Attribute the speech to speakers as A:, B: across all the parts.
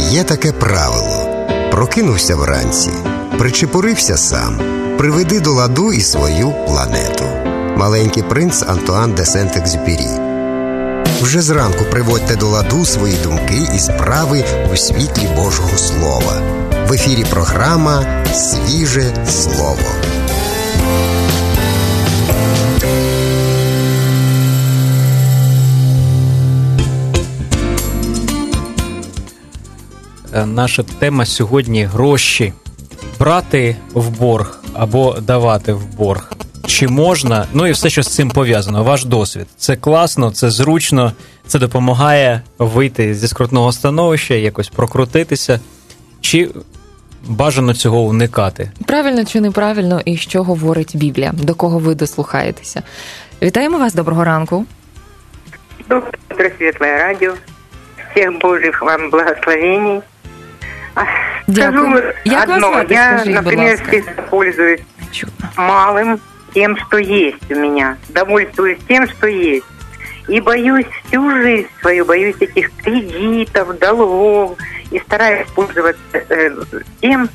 A: Є таке правило: прокинувся вранці, причепурився сам, приведи до ладу і свою планету. Маленький принц Антуан де Сент-Екзюпері. Вже зранку приводьте до ладу свої думки і справи у світлі Божого Слова. В ефірі програма «Свіже слово».
B: Наша тема сьогодні – гроші. Брати в борг або давати в борг. Чи можна? Ну і все, що з цим пов'язано. Ваш досвід. Це класно, це зручно, це допомагає вийти зі скрутного становища, якось прокрутитися. Чи бажано цього уникати?
C: Правильно чи неправильно і що говорить Біблія? До кого ви дослухаєтеся? Вітаємо вас, доброго ранку.
D: Доброе утро, Светлое радио. Всех Божьих вам благословений. Скажу одно. Я, например, всегда пользуюсь малым, тем, что есть у меня. Довольствуюсь тем, что есть. И боюсь всю жизнь свою, боюсь этих кредитов, долгов. И стараюсь пользоваться тем,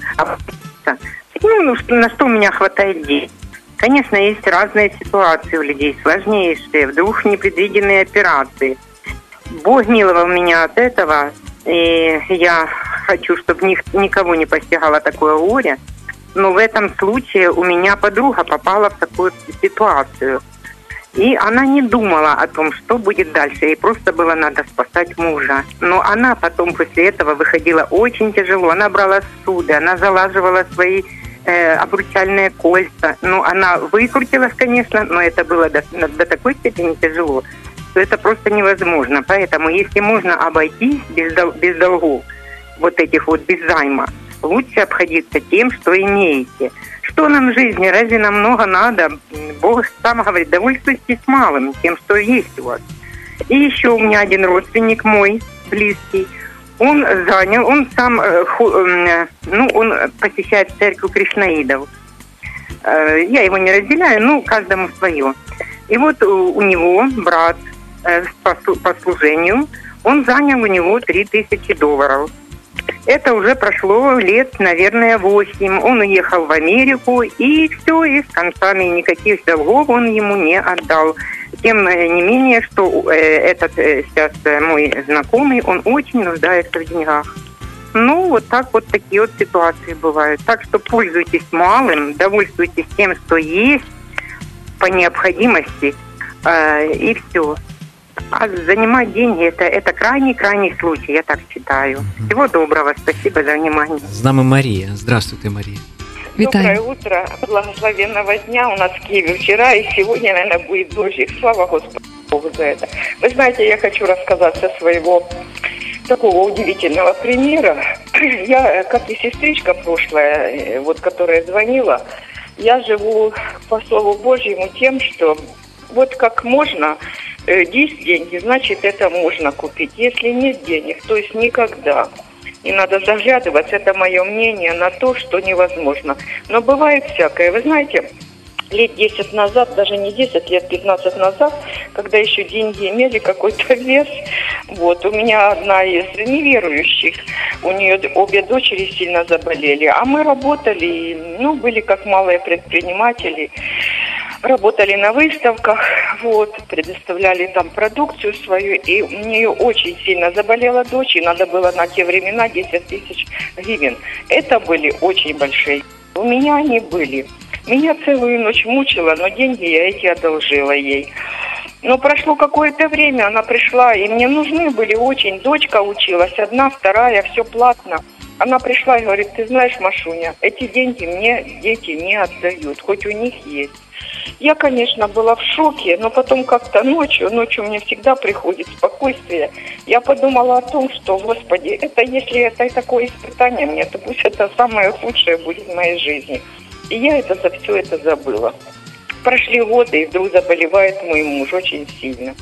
D: на что у меня хватает денег. Конечно, есть разные ситуации у людей, сложнейшие, вдруг непредвиденные операции. Бог миловал меня от этого, и я хочу, чтобы никого не постигало такое горе. Но в этом случае у меня подруга попала в такую ситуацию. И она не думала о том, что будет дальше. Ей просто было надо спасать мужа. Но она потом после этого выходила очень тяжело. Она брала суды, она залаживала свои обручальные кольца. Ну, она выкрутилась, конечно, но это было до такой степени тяжело, что это просто невозможно. Поэтому, если можно обойтись без долгов, вот этих вот, без займа, лучше обходиться тем, что имеете. Что нам в жизни? Разве нам много надо? Бог сам говорит, довольствуйтесь малым, тем, что есть у вас. И еще у меня один родственник мой, близкий, он сам, он посещает церковь кришнаидов. Я его не разделяю, каждому свое. И вот у него брат по служению, он занял у него $3000. Это уже прошло лет, наверное, 8. Он уехал в Америку, и все, и с концами никаких долгов он ему не отдал. Тем не менее, что этот сейчас мой знакомый, он очень нуждается в деньгах. Вот так вот такие вот ситуации бывают. Так что пользуйтесь малым, довольствуйтесь тем, что есть по необходимости, и все. А занимать деньги это крайний случай, я так считаю. Всего доброго, спасибо за внимание.
B: З нами Марія. Здравствуйте, Марія.
D: Доброе утро, благословенного дня. У нас в Киеве вчера и сегодня, наверное, будет дождик. Слава Господу Богу за это. Вы знаете, я хочу рассказать со своего такого удивительного примера. Я, как и сестричка прошлая, вот которая звонила, я живу по Слову Божьему тем, что вот как можно, есть деньги, значит, это можно купить. Если нет денег, то есть никогда. Не надо заглядываться, это мое мнение, на то, что невозможно. Но бывает всякое. Вы знаете, лет 10 назад, даже не 10, лет 15 назад, когда еще деньги имели какой-то вес, вот, у меня одна из неверующих, у нее обе дочери сильно заболели, а мы работали, были как малые предприниматели, работали на выставках, вот, предоставляли там продукцию свою, и у нее очень сильно заболела дочь, и надо было на те времена 10 000 гривен. Это были очень большие. У меня они были. Меня целую ночь мучила, но деньги я эти одолжила ей. Но прошло какое-то время, она пришла, и мне нужны были очень. Дочка училась, одна, вторая, все платно. Она пришла и говорит, ты знаешь, Машуня, эти деньги мне дети не отдают, хоть у них есть. Я, конечно, была в шоке, но потом как-то ночью мне всегда приходит спокойствие. Я подумала о том, что, Господи, это если это такое испытание мне, то пусть это самое худшее будет в моей жизни. И я за все это забыла. Прошли годы, и вдруг заболевает мой муж очень сильно.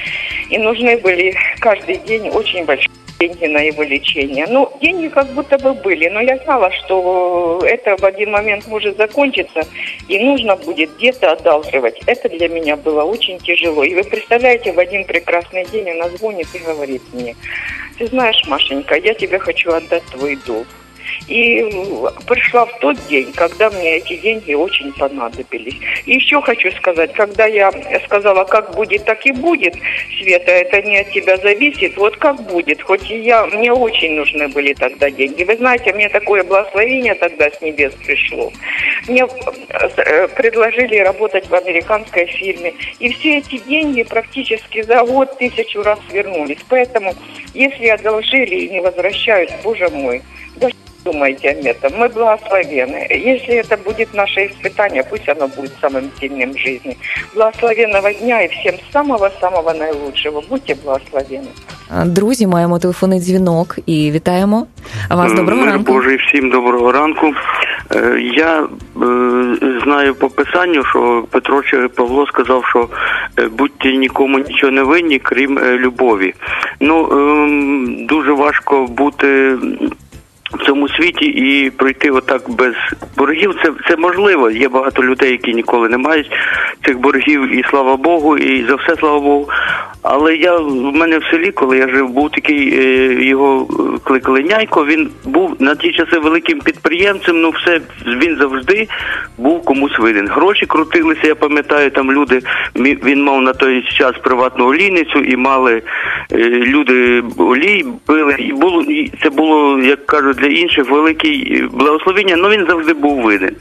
D: И нужны были каждый день очень большие деньги на его лечение. Деньги как будто бы были, но я знала, что это в один момент может закончиться, и нужно будет где-то одалживать. Это для меня было очень тяжело. И вы представляете, в один прекрасный день она звонит и говорит мне, ты знаешь, Машенька, я тебе хочу отдать твой долг. И пришла в тот день, когда мне эти деньги очень понадобились. И еще хочу сказать, когда я сказала, как будет, так и будет, Света, это не от тебя зависит, вот как будет, хоть и мне очень нужны были тогда деньги. Вы знаете, мне такое благословение тогда с небес пришло. Мне предложили работать в американской фирме, и все эти деньги практически за год 1000 раз вернулись. Поэтому, если одолжили и не возвращают, Боже мой, думайте об этом. Мы благословенны. Если это будет наше испытание, пусть оно будет самым сильным в жизни. Благословенного дня и всем самого-самого наилучшего. Будьте благословенні.
C: Друзі, маємо телефонний дзвінок і вітаємо вас. Доброго ранку.
E: Боже, всім доброго ранку. Я знаю по Писанню, що Петро чи Павло сказав, що будьте нікому нічого не винні, крім любові. Дуже важко бути в цьому світі і пройти отак без боргів. Це можливо. Є багато людей, які ніколи не мають цих боргів, і слава Богу, і за все слава Богу. Але в мене в селі, коли я жив, був такий, його кликали Няйко, він був на ті часи великим підприємцем, все, він завжди був комусь винен. Гроші крутилися, я пам'ятаю, там люди, він мав на той час приватну олійницю, і мали люди олій, пили, і це було, як кажуть, для інших велике благословення, але він завжди був винен.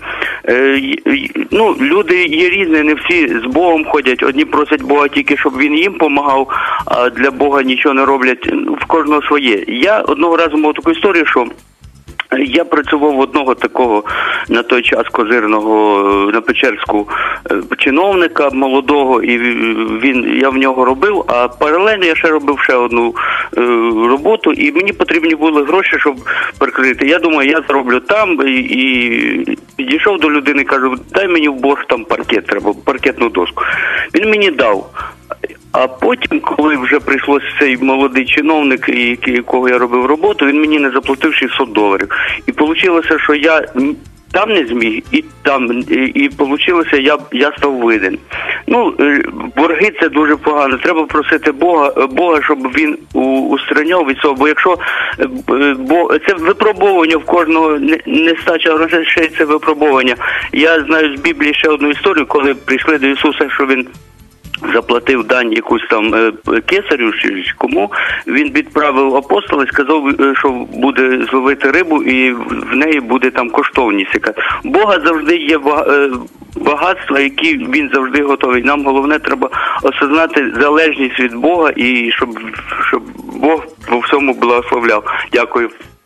E: Люди є різні, не всі з Богом ходять, одні просять Бога тільки, щоб він їм допомагав, а для Бога нічого не роблять, в кожного своє. Я одного разу мав таку історію, що я працював в одного такого на той час козирного на Печерську чиновника молодого, і я в нього робив, а паралельно я ще робив ще одну роботу, і мені потрібні були гроші, щоб прикрити. Я думаю, я зароблю там, і підійшов до людини, кажу, дай мені в борг там паркет, треба паркетну доску. Він мені дав. А потім, коли вже прийшлося цей молодий чиновник, якого я робив роботу, він мені не заплатив $600. І вийшло, що я там не зміг, і вийшло, я став винен. Борги – це дуже погано. Треба просити Бога, щоб він устраняв від цього. Бо якщо це випробовування в кожного, нестача грошей – це випробовування. Я знаю з Біблії ще одну історію, коли прийшли до Ісуса, що він заплатив дань якусь там кесарю, кому, він відправив апостола і сказав, що буде зловити рибу і в неї буде там коштовність. Бога завжди є багатства, які він завжди готовий. Нам головне треба осознати залежність від Бога і щоб Бог во всьому благословляв. Дякую.